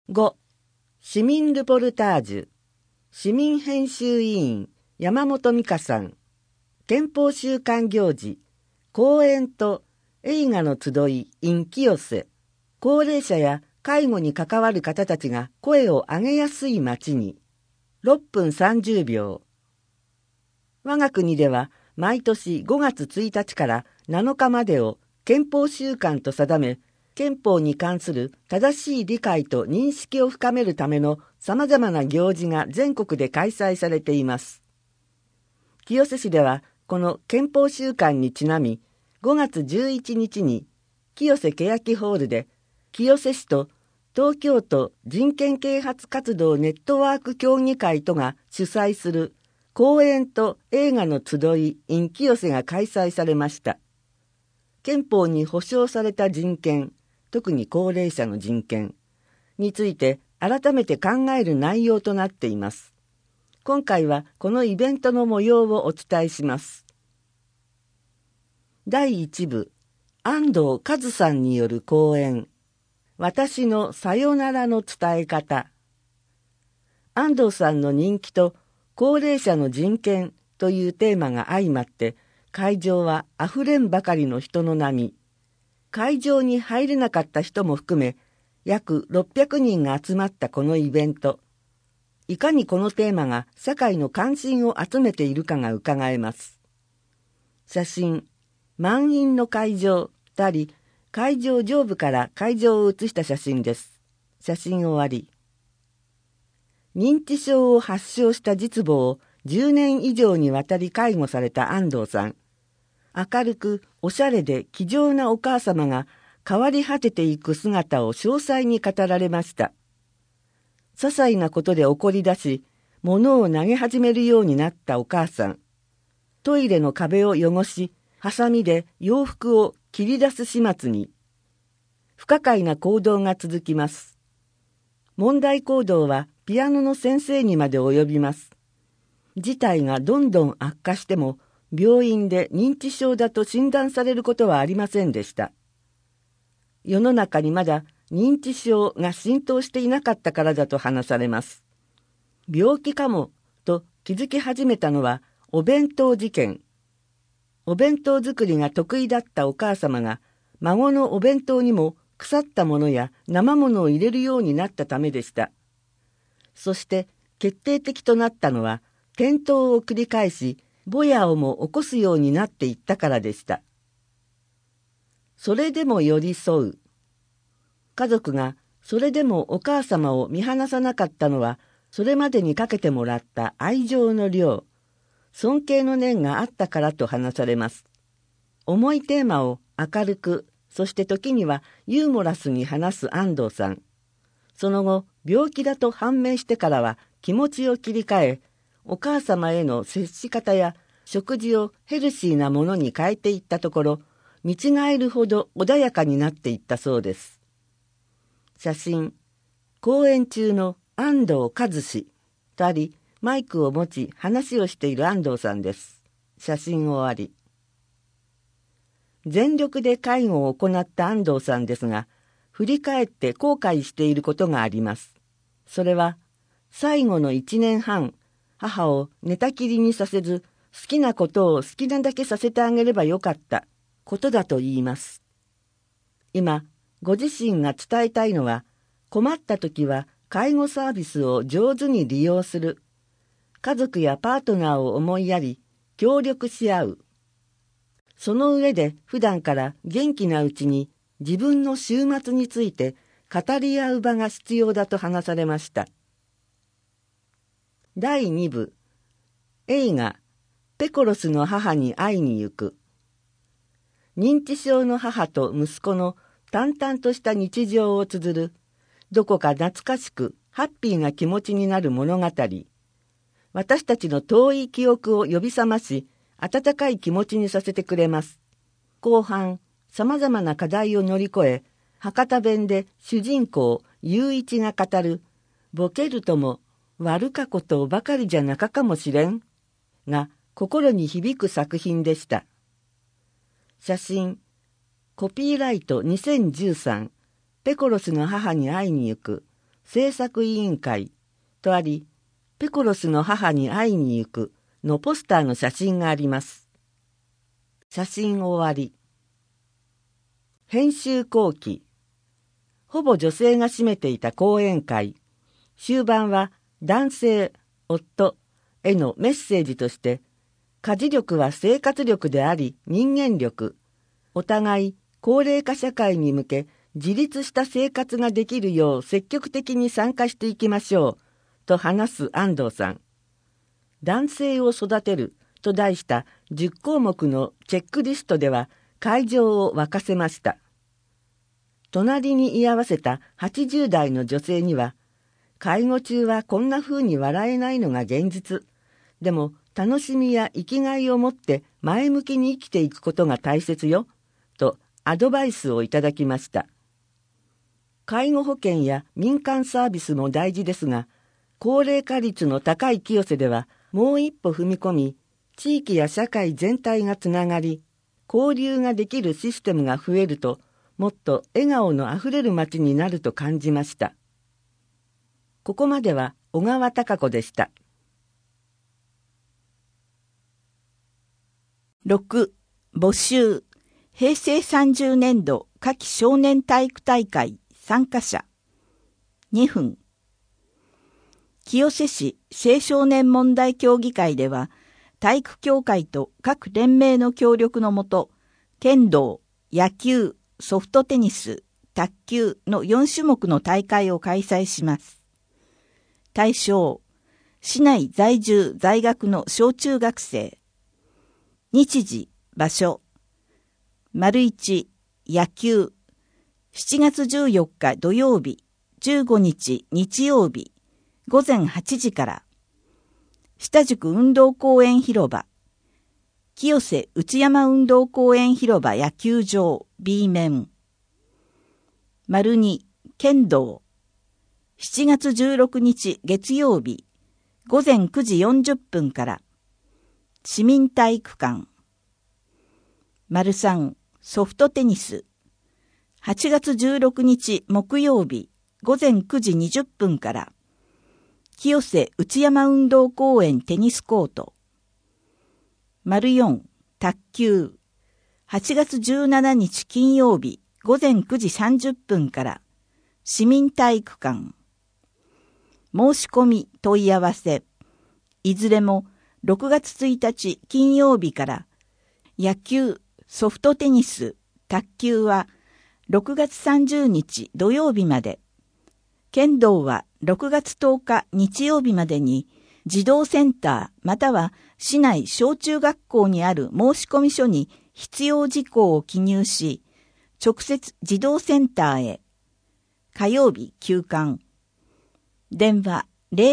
5. 市民ルポルタージュ。市民編集委員山本美香さん。憲法週間行事。講演と映画の集い in 清瀬。高齢者や介護に関わる方たちが声を上げやすい街に。6分30秒。我が国では毎年5月1日から7日までを憲法週間と定め、憲法に関する正しい理解と認識を深めるための様々な行事が全国で開催されています。清瀬市ではこの憲法週間にちなみ、5月11日に清瀬欅ホールで清瀬市と東京都人権啓発活動ネットワーク協議会とが主催する講演と映画の集い in 清瀬が開催されました。憲法に保障された人権、特に高齢者の人権について改めて考える内容となっています。今回はこのイベントの模様をお伝えします。第1部、安藤和さんによる講演、私のさよならの伝え方。安藤さんの人気と高齢者の人権というテーマが相まって、会場はあふれんばかりの人の波。会場に入れなかった人も含め、約600人が集まったこのイベント。いかにこのテーマが社会の関心を集めているかがうかがえます。写真、満員の会場とあり、会場上部から会場を写した写真です。写真終わり。認知症を発症した実母を10年以上にわたり介護された安藤さん。明るくおしゃれで気丈なお母様が変わり果てていく姿を詳細に語られました。些細なことで怒り出し、物を投げ始めるようになったお母さん。トイレの壁を汚し、ハサミで洋服を切り出す始末に。不可解な行動が続きます。問題行動はピアノの先生にまで及びます。事態がどんどん悪化しても、病院で認知症だと診断されることはありませんでした。世の中にまだ認知症が浸透していなかったからだと話されます。病気かもと気づき始めたのはお弁当事件。お弁当作りが得意だったお母様が孫のお弁当にも腐ったものや生ものを入れるようになったためでした。そして決定的となったのは転倒を繰り返しぼやをも起こすようになっていったからでした。それでも寄り添う。家族がそれでもお母様を見放さなかったのは、それまでにかけてもらった愛情の量、尊敬の念があったからと話されます。重いテーマを明るく、そして時にはユーモラスに話す安藤さん。その後、病気だと判明してからは気持ちを切り替え、お母様への接し方や食事をヘルシーなものに変えていったところ、見違えるほど穏やかになっていったそうです。写真、講演中の安藤和氏とあり、マイクを持ち話をしている安藤さんです。写真終わり。全力で介護を行った安藤さんですが、振り返って後悔していることがあります。それは、最後の1年半、母を寝たきりにさせず、好きなことを好きなだけさせてあげればよかったことだと言います。今、ご自身が伝えたいのは、困った時は介護サービスを上手に利用する。家族やパートナーを思いやり、協力し合う。その上で普段から元気なうちに自分の終末について語り合う場が必要だと話されました。第2部、映画、ペコロスの母に会いに行く。認知症の母と息子の淡々とした日常を綴る、どこか懐かしくハッピーな気持ちになる物語。私たちの遠い記憶を呼び覚まし、温かい気持ちにさせてくれます。後半、様々な課題を乗り越え、博多弁で主人公、雄一が語る、ボケるとも悪かことばかりじゃなかかもしれん、が心に響く作品でした。写真、コピーライト2013、ペコロスの母に会いに行く、 制作委員会とあり、ペコロスの母に会いに行くのポスターの写真があります。写真終わり。編集後期。ほぼ女性が占めていた講演会。終盤は男性、夫へのメッセージとして、家事力は生活力であり人間力。お互い高齢化社会に向け自立した生活ができるよう積極的に参加していきましょう。と話す安藤さん。男性を育てると題した10項目のチェックリストでは会場を沸かせました。隣に居合わせた80代の女性には、介護中はこんな風に笑えないのが現実。でも楽しみや生きがいを持って前向きに生きていくことが大切よ。とアドバイスをいただきました。介護保険や民間サービスも大事ですが、高齢化率の高い清瀬ではもう一歩踏み込み、地域や社会全体がつながり、交流ができるシステムが増えると、もっと笑顔のあふれる街になると感じました。ここまでは小川貴子でした。 6. 募集。平成30年度夏季少年体育大会参加者。2分。清瀬市青少年問題協議会では、体育協会と各連盟の協力のもと、剣道、野球、ソフトテニス、卓球の4種目の大会を開催します。対象、市内在住在学の小中学生。日時、場所。1、野球。7月14日土曜日、15日日曜日、午前8時から。下宿運動公園広場。清瀬内山運動公園広場野球場 B 面。2、剣道。7月16日月曜日、午前9時40分から。市民体育館。3、ソフトテニス。8月16日木曜日、午前9時20分から。清瀬内山運動公園テニスコート。4、卓球。8月17日金曜日、午前9時30分から。市民体育館。申し込み問い合わせ。いずれも6月1日金曜日から。野球、ソフトテニス、卓球は6月30日土曜日まで。剣道は6月10日日曜日までに児童センターまたは市内小中学校にある申込書に必要事項を記入し、直接児童センターへ。火曜日休館。電話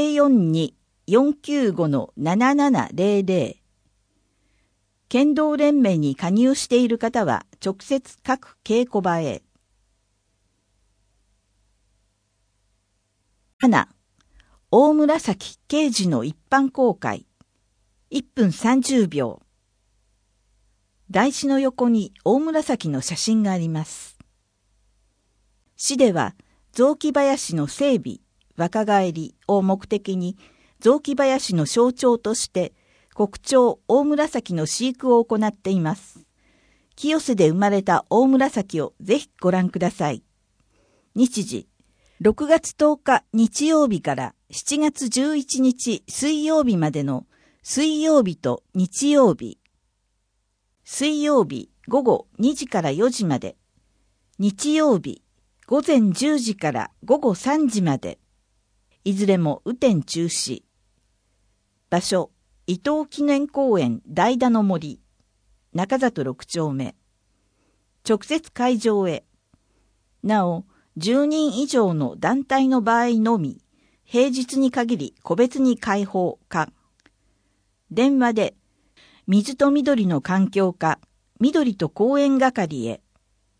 042-495-7700。剣道連盟に加入している方は直接各稽古場へ。7. 大紫刑事の一般公開。1分30秒。台紙の横に大紫の写真があります。市では雑木林の整備、若返りを目的に雑木林の象徴として国鳥大紫の飼育を行っています。清瀬で生まれた大紫をぜひご覧ください。日時、6月10日日曜日から7月11日水曜日までの水曜日と日曜日。水曜日午後2時から4時まで。日曜日午前10時から午後3時まで。いずれも雨天中止。場所、伊東記念公園代田の森。中里6丁目。直接会場へ。なお、10人以上の団体の場合のみ、平日に限り個別に開放か。電話で、水と緑の環境課、緑と公園係へ。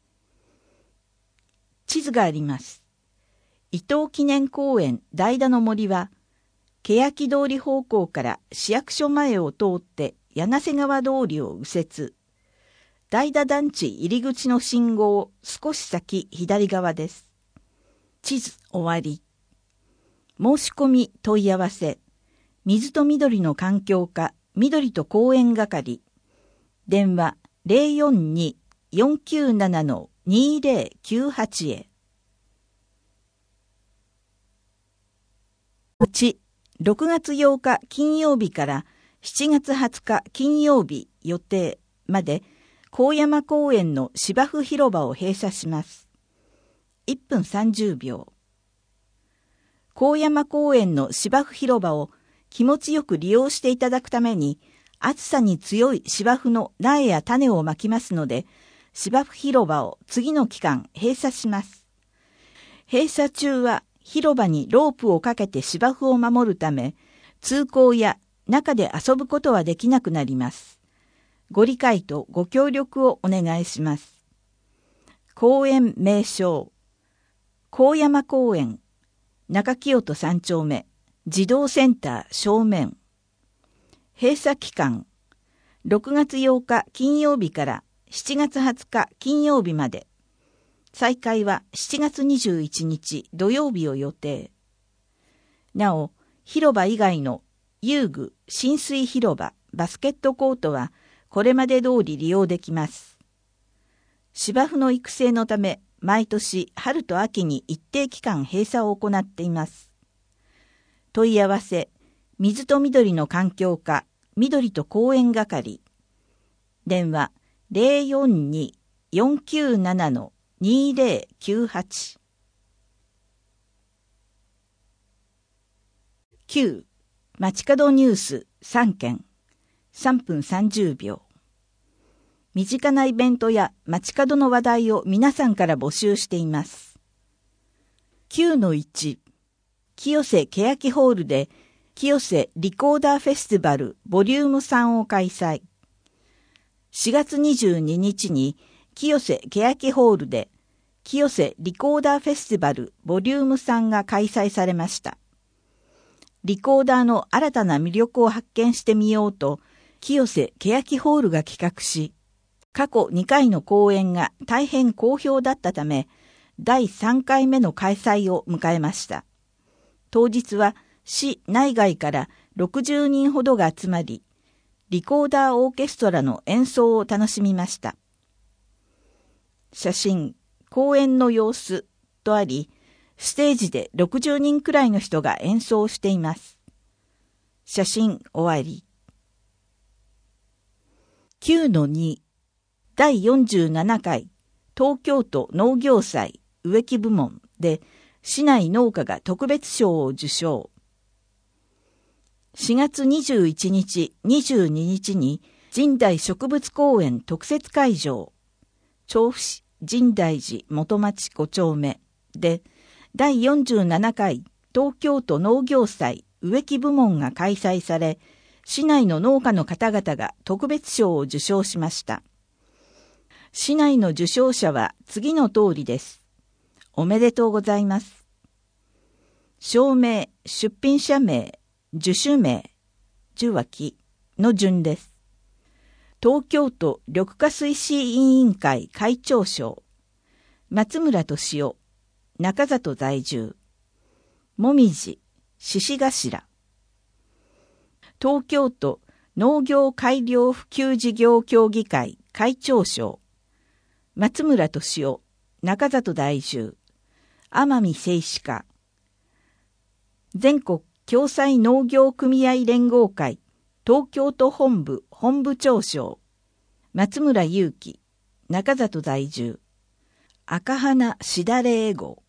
地図があります。伊東記念公園代田の森は、欅通り方向から市役所前を通って柳瀬川通りを右折。代田団地入り口の信号少し先左側です。地図終わり。 申し込み問い合わせ、水と緑の環境課、緑と公園係、電話042-497-2098へ。うち、6月8日金曜日から7月20日金曜日予定まで、高山公園の芝生広場を閉鎖します。1分30秒。高山公園の芝生広場を気持ちよく利用していただくために、暑さに強い芝生の苗や種をまきますので、芝生広場を次の期間閉鎖します。閉鎖中は広場にロープをかけて芝生を守るため、通行や中で遊ぶことはできなくなります。ご理解とご協力をお願いします。公園名称、高山公園、中清人3丁目、児童センター正面。閉鎖期間、6月8日金曜日から7月20日金曜日まで。再開は7月21日土曜日を予定。なお、広場以外の遊具、浸水広場、バスケットコートはこれまで通り利用できます。芝生の育成のため、毎年春と秋に一定期間閉鎖を行っています。問い合わせ、水と緑の環境課、緑と公園係。電話042-497-2098。9. 街角ニュース3件。3分30秒。身近なイベントや街角の話題を皆さんから募集しています。9-1。清瀬欅ホールで清瀬リコーダーフェスティバルボリューム3を開催。4月22日に清瀬欅ホールで清瀬リコーダーフェスティバルボリューム3が開催されました。リコーダーの新たな魅力を発見してみようと清瀬欅ホールが企画し、過去2回の公演が大変好評だったため、第3回目の開催を迎えました。当日は市内外から60人ほどが集まり、リコーダーオーケストラの演奏を楽しみました。写真、公演の様子とあり、ステージで60人くらいの人が演奏しています。写真終わり。9-2 第47回東京都農業祭植木部門で市内農家が特別賞を受賞。4月21日、22日に神代植物公園特設会場、調布市神代寺元町5丁目で第47回東京都農業祭植木部門が開催され、市内の農家の方々が特別賞を受賞しました。市内の受賞者は次の通りです。おめでとうございます。証明、出品者名、受賞名、受脇の順です。東京都緑化推進委員会会長賞、松村俊夫、中里在住、もみじ、獅子頭。東京都農業改良普及事業協議会会長賞、松村俊夫、中里在住、天海製紙課。全国共済農業組合連合会東京都本部本部長賞、松村祐樹、中里在住、赤花しだれ英語。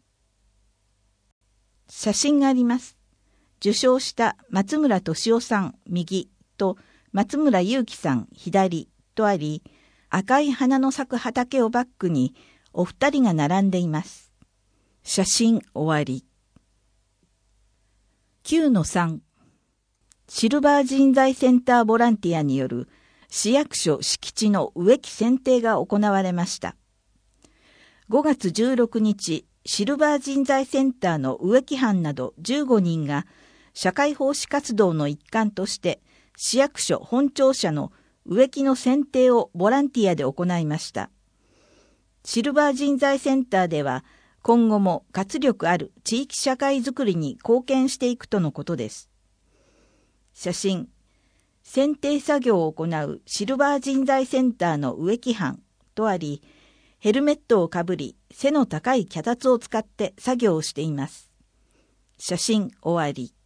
写真があります。受賞した松村俊夫さん右と松村祐樹さん左とあり、赤い花の咲く畑をバックにお二人が並んでいます。写真終わり。9-3 シルバー人材センターボランティアによる市役所敷地の植木剪定が行われました。5月16日、シルバー人材センターの植木班など15人が社会奉仕活動の一環として市役所本庁舎の植木の剪定をボランティアで行いました。シルバー人材センターでは今後も活力ある地域社会づくりに貢献していくとのことです。写真、剪定作業を行うシルバー人材センターの植木班とあり、ヘルメットをかぶり、背の高い脚立を使って作業をしています。写真終わり。